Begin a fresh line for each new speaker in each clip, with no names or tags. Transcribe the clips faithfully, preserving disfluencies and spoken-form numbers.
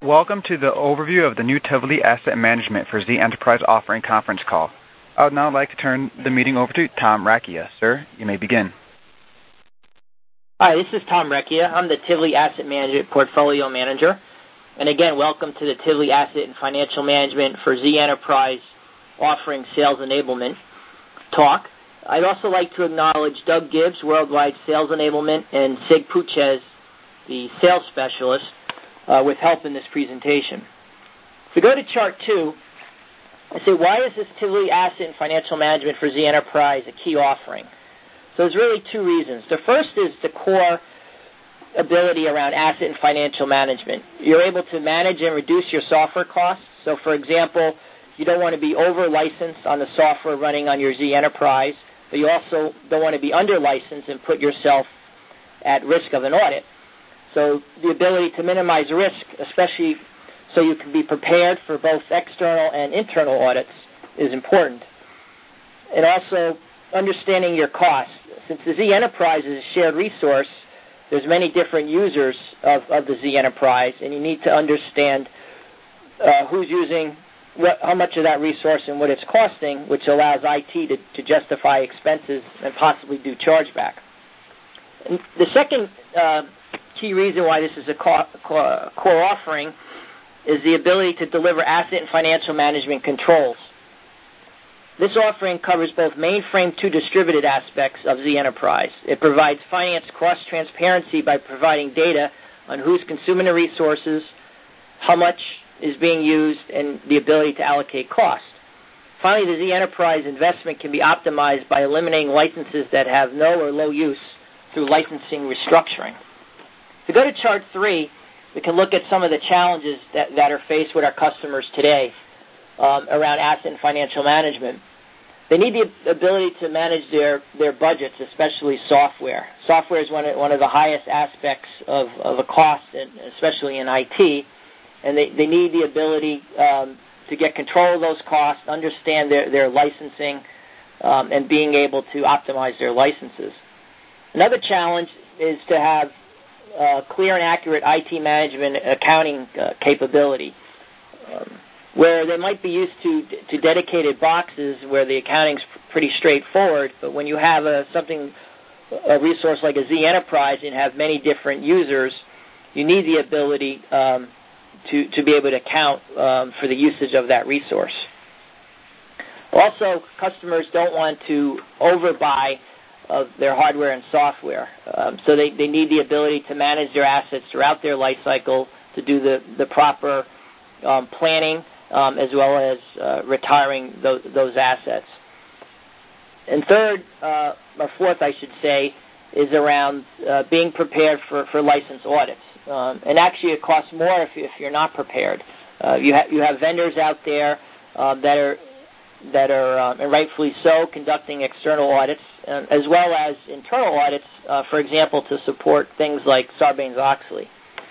Welcome to the overview of the new Tivoli Asset Management for Z Enterprise offering conference call. I would now like to turn the meeting over to Tom Racchia. Sir, you may begin.
Hi, this is Tom Racchia. I'm the Tivoli Asset Management Portfolio Manager. And again, welcome to the Tivoli Asset and Financial Management for Z Enterprise offering sales enablement talk. I'd also like to acknowledge Doug Gibbs, Worldwide Sales Enablement, and Sig Puches, the sales specialist, uh, with help in this presentation. If we go to chart two, I say, why is this Tivoli Asset and Financial Management for Z Enterprise a key offering? So there's really two reasons. The first is the core ability around asset and financial management. You're able to manage and reduce your software costs. So, for example, you don't want to be over-licensed on the software running on your Z Enterprise, but you also don't want to be under-licensed and put yourself at risk of an audit. So the ability to minimize risk, especially so you can be prepared for both external and internal audits, is important. And also understanding your costs. Since the Z Enterprise is a shared resource, there's many different users of, of the Z Enterprise, and you need to understand uh, who's using what, how much of that resource and what it's costing, which allows I T to, to justify expenses and possibly do chargeback. And the second uh, key reason why this is a core, core, core offering is the ability to deliver asset and financial management controls. This offering covers both mainframe to distributed aspects of Z Enterprise. It provides finance cost transparency by providing data on who's consuming the resources, how much is being used, and the ability to allocate cost. Finally, the Z Enterprise investment can be optimized by eliminating licenses that have no or low use through licensing restructuring. If we go to chart three, we can look at some of the challenges that, that are faced with our customers today um, around asset and financial management. They need the ability to manage their, their budgets, especially software. Software is one of, one of the highest aspects of, of a cost, and especially in I T, and they, they need the ability um, to get control of those costs, understand their, their licensing, um, and being able to optimize their licenses. Another challenge is to have uh, clear and accurate I T management accounting uh, capability, um, where they might be used to to dedicated boxes where the accounting's pretty straightforward, but when you have a something, a resource like a Z Enterprise and have many different users, you need the ability um, to, to be able to account um, for the usage of that resource. Also, customers don't want to overbuy of their hardware and software, um, so they, they need the ability to manage their assets throughout their life cycle, to do the, the proper um, planning, Um, as well as uh, retiring those, those assets. And third, uh, or fourth, I should say, is around uh, being prepared for, for license audits. Um, and actually, it costs more if, you, if you're not prepared. Uh, you, ha- you have vendors out there uh, that are, that are um, and rightfully so, conducting external audits, uh, as well as internal audits, uh, for example, to support things like Sarbanes-Oxley.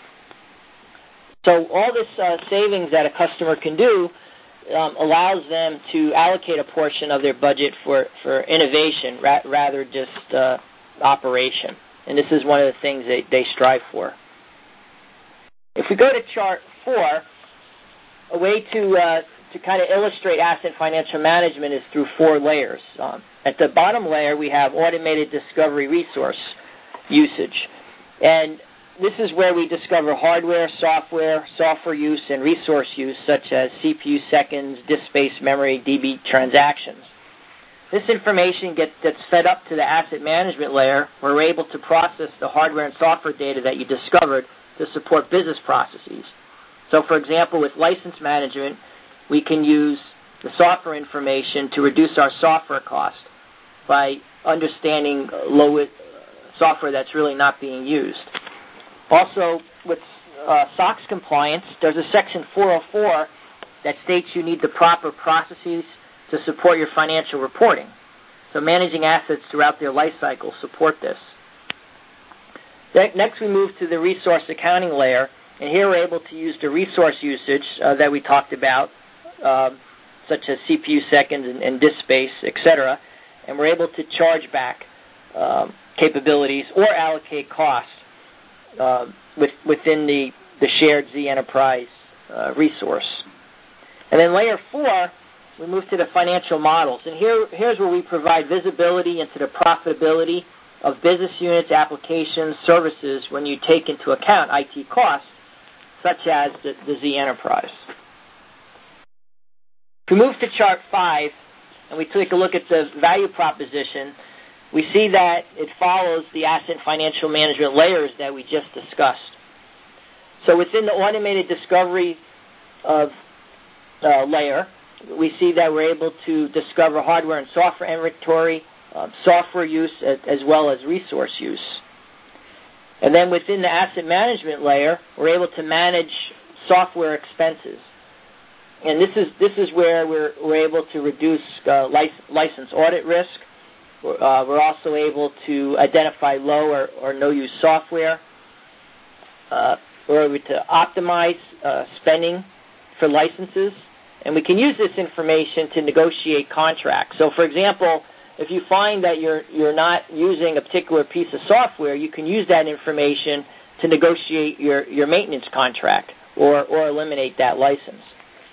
So all this uh, savings that a customer can do um, allows them to allocate a portion of their budget for, for innovation ra- rather just uh, operation. And this is one of the things they, they strive for. If we go to chart four, a way to uh, to kind of illustrate asset financial management is through four layers. Um, at the bottom layer, we have automated discovery resource usage. And this is where we discover hardware, software, software use, and resource use, such as C P U seconds, disk space, memory, D B transactions. This information gets, gets fed up to the asset management layer, where we're able to process the hardware and software data that you discovered to support business processes. So, for example, with license management, we can use the software information to reduce our software cost by understanding low software that's really not being used. Also, with uh, SOX compliance, there's a section four oh four that states you need the proper processes to support your financial reporting. So managing assets throughout their life cycle support this. Next, we move to the resource accounting layer, and here we're able to use the resource usage uh, that we talked about, uh, such as C P U seconds and, and disk space, et cetera, and we're able to charge back um, capabilities or allocate costs Uh, with, within the, the shared Z Enterprise uh, resource. And then layer four, we move to the financial models. And here, here's where we provide visibility into the profitability of business units, applications, services when you take into account I T costs, such as the, the Z Enterprise. If we move to chart five, and we take a look at the value proposition, we see that it follows the asset and financial management layers that we just discussed. So within the automated discovery of uh, layer, we see that we're able to discover hardware and software inventory, uh, software use, as, as well as resource use. And then within the asset management layer, we're able to manage software expenses. And this is this is where we're, we're able to reduce uh, license, license audit risk. Uh, we're also able to identify low or, or no-use software. Uh, we're able to optimize uh, spending for licenses. And we can use this information to negotiate contracts. So, for example, if you find that you're you're not using a particular piece of software, you can use that information to negotiate your, your maintenance contract or, or eliminate that license.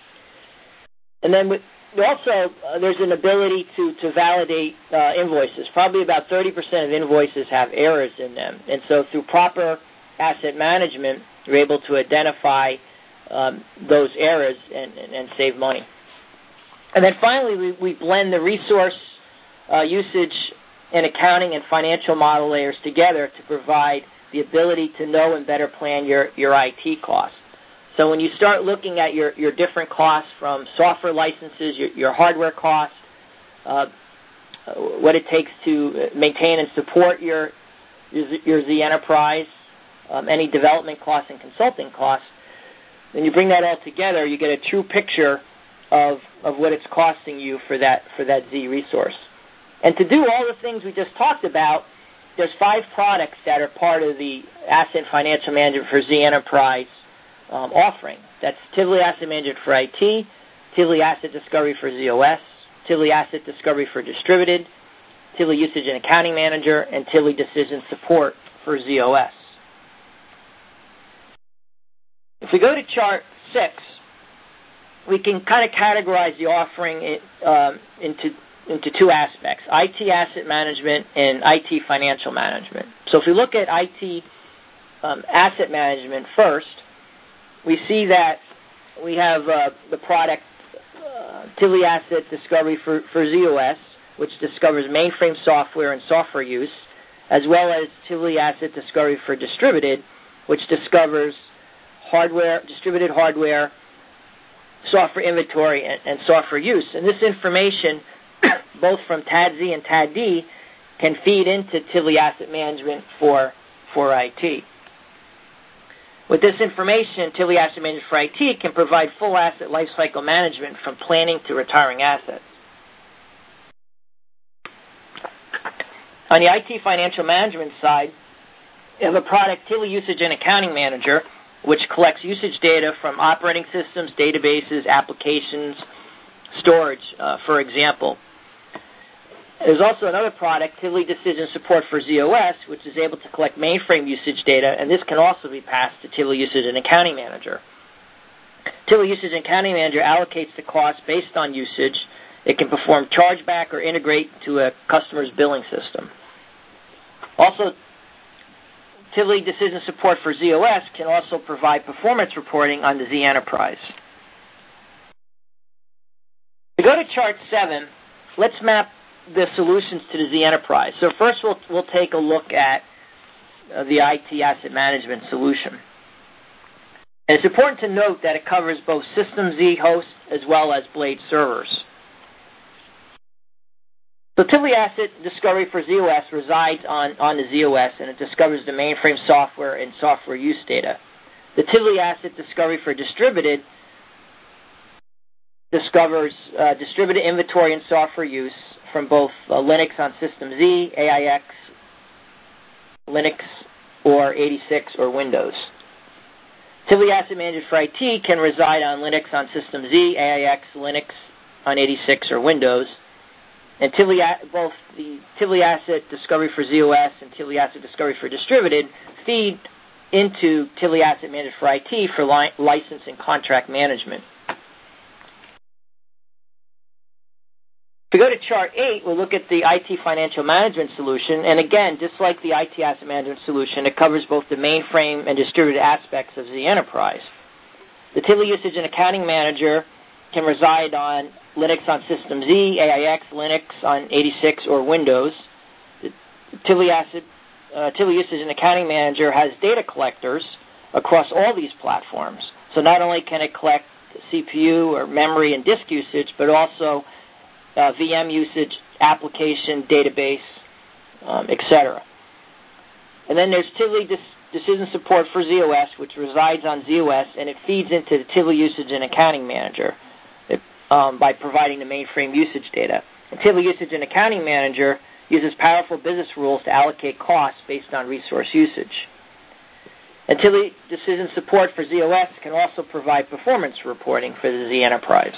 And then with, also, uh, there's an ability to, to validate uh, invoices. Probably about thirty percent of invoices have errors in them. And so through proper asset management, you're able to identify um, those errors and, and, and save money. And then finally, we, we blend the resource uh, usage and accounting and financial model layers together to provide the ability to know and better plan your, your I T costs. So when you start looking at your, your different costs from software licenses, your, your hardware costs, uh, what it takes to maintain and support your your, your Z Enterprise, um, any development costs and consulting costs, then you bring that all together, you get a true picture of of what it's costing you for that for that Z resource. And to do all the things we just talked about, there's five products that are part of the Asset Financial Management for Z Enterprise Um, offering. That's Tivoli Asset Management for I T, Tivoli Asset Discovery for Z O S, Tivoli Asset Discovery for Distributed, Tivoli Usage and Accounting Manager, and Tivoli Decision Support for Z O S. If we go to chart six, we can kind of categorize the offering in, um, into into two aspects: I T Asset Management and I T Financial Management. So if we look at I T um, Asset Management first, we see that we have uh, the product uh, Tivoli Asset Discovery for, for Z O S, which discovers mainframe software and software use, as well as Tivoli Asset Discovery for Distributed, which discovers hardware, distributed hardware, software inventory, and, and software use. And this information, both from T A D Z and T A D D, can feed into Tivoli Asset Management for, for I T. With this information, Tivoli Asset Management for I T can provide full asset lifecycle management from planning to retiring assets. On the I T Financial Management side, we have a product, Tivoli Usage and Accounting Manager, which collects usage data from operating systems, databases, applications, storage, uh, for example. There's also another product, Tivoli Decision Support for Z O S, which is able to collect mainframe usage data, and this can also be passed to Tivoli Usage and Accounting Manager. Tivoli Usage and Accounting Manager allocates the cost based on usage. It can perform chargeback or integrate to a customer's billing system. Also, Tivoli Decision Support for Z O S can also provide performance reporting on the Z Enterprise. To go to chart seven, let's map the solutions to the Z Enterprise. So first we'll, we'll take a look at uh, the I T Asset Management solution. And it's important to note that it covers both System Z hosts as well as Blade servers. So Tivoli Asset Discovery for Z O S resides on, on the Z O S, and it discovers the mainframe software and software use data. The Tivoli Asset Discovery for Distributed discovers uh, distributed inventory and software use from both uh, Linux on System Z, A I X, Linux, or eighty-six or Windows. Tivoli Asset Management for I T can reside on Linux on System Z, A I X, Linux on eighty-six or Windows. And Tivoli, both the Tivoli Asset Discovery for Z O S and Tivoli Asset Discovery for Distributed feed into Tivoli Asset Management for I T for li- license and contract management. If we go to Chart eight, we'll look at the I T Financial Management Solution. And again, just like the I T Asset Management Solution, it covers both the mainframe and distributed aspects of Z Enterprise. The Tivoli Usage and Accounting Manager can reside on Linux on System Z, A I X, Linux on eighty-six, or Windows. The Tivoli Asset, uh, Tivoli Usage and Accounting Manager has data collectors across all these platforms. So not only can it collect C P U or memory and disk usage, but also uh, V M usage, application, database, um, et cetera. And then there's Tivoli Dis- Decision Support for Z O S, which resides on Z O S, and it feeds into the Tivoli Usage and Accounting Manager it, um, by providing the mainframe usage data. And Tivoli Usage and Accounting Manager uses powerful business rules to allocate costs based on resource usage. And Tivoli Decision Support for Z O S can also provide performance reporting for the Z Enterprise.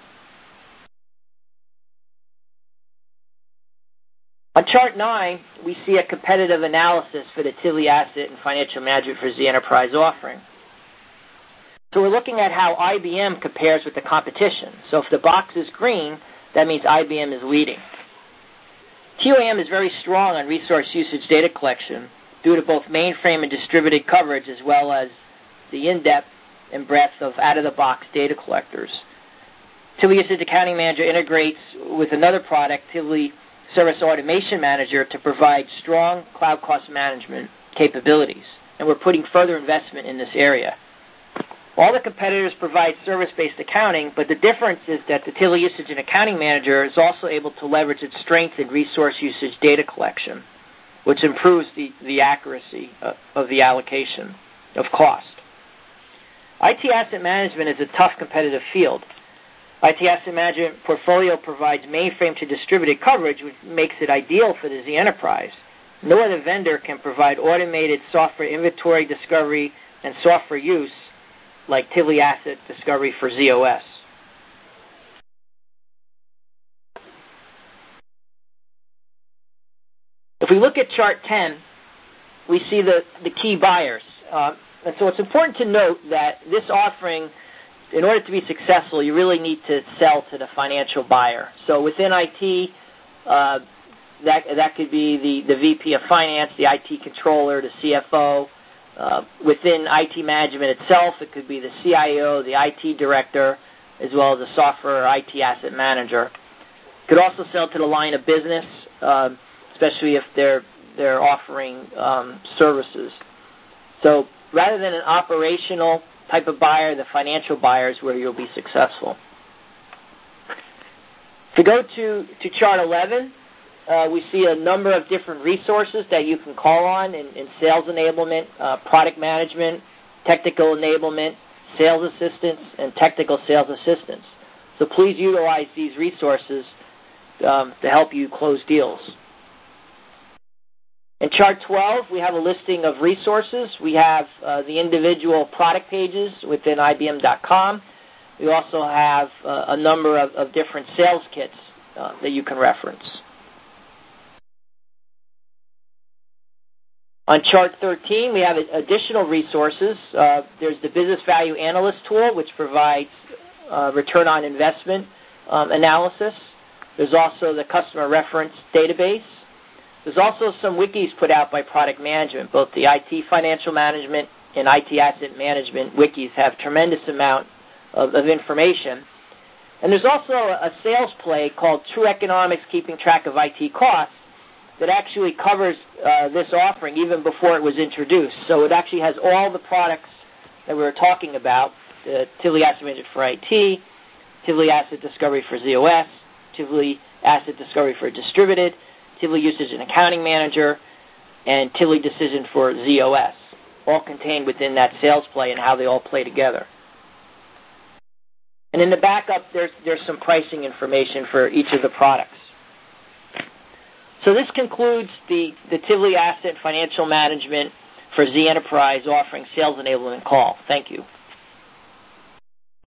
On Chart nine, we see a competitive analysis for the Tivoli Asset and Financial Management for Z Enterprise offering. So we're looking at how I B M compares with the competition. So if the box is green, that means I B M is leading. T O A M is very strong on resource usage data collection due to both mainframe and distributed coverage, as well as the in-depth and breadth of out-of-the-box data collectors. Tivoli Usage Accounting Manager integrates with another product, Tivoli Service Automation Manager, to provide strong cloud cost management capabilities. And we're putting further investment in this area. All the competitors provide service-based accounting, but the difference is that the Tivoli Usage and Accounting Manager is also able to leverage its strength in resource usage data collection, which improves the, the accuracy of, of the allocation of cost. I T Asset Management is a tough competitive field. I T Asset Management Portfolio provides mainframe to distributed coverage, which makes it ideal for the Z Enterprise. No other vendor can provide automated software inventory discovery and software use like Tivoli Asset Discovery for Z O S. If we look at Chart ten, we see the, the key buyers. Uh, and so it's important to note that this offering, in order to be successful, you really need to sell to the financial buyer. So within I T, uh, that that could be the, the V P of Finance, the I T controller, the C F O. Uh, within I T management itself, it could be the C I O, the I T director, as well as the software or I T asset manager. It could also sell to the line of business, uh, especially if they're they're offering um, services. So rather than an operational type of buyer, the financial buyer is where you'll be successful. To go to, to Chart eleven, uh, we see a number of different resources that you can call on in, in sales enablement, uh, product management, technical enablement, sales assistance, and technical sales assistance. So please utilize these resources um, to help you close deals. In Chart twelve, we have a listing of resources. We have uh, the individual product pages within I B M dot com. We also have uh, a number of, of different sales kits uh, that you can reference. On Chart thirteen, we have additional resources. Uh, there's the Business Value Analyst tool, which provides uh, return on investment um, analysis. There's also the Customer Reference Database. There's also some wikis put out by product management. Both the I T Financial Management and I T Asset Management wikis have tremendous amount of, of information. And there's also a, a sales play called True Economics, Keeping Track of I T Costs, that actually covers uh, this offering even before it was introduced. So it actually has all the products that we were talking about, the Tivoli Asset Management for I T, Tivoli Asset Discovery for Z O S, Tivoli Asset Discovery for Distributed, Tivoli Usage and Accounting Manager, and Tivoli Decision for Z O S, all contained within that sales play and how they all play together. And in the backup, there's, there's some pricing information for each of the products. So this concludes the, the Tivoli Asset Financial Management for Z Enterprise offering sales enablement call. Thank you.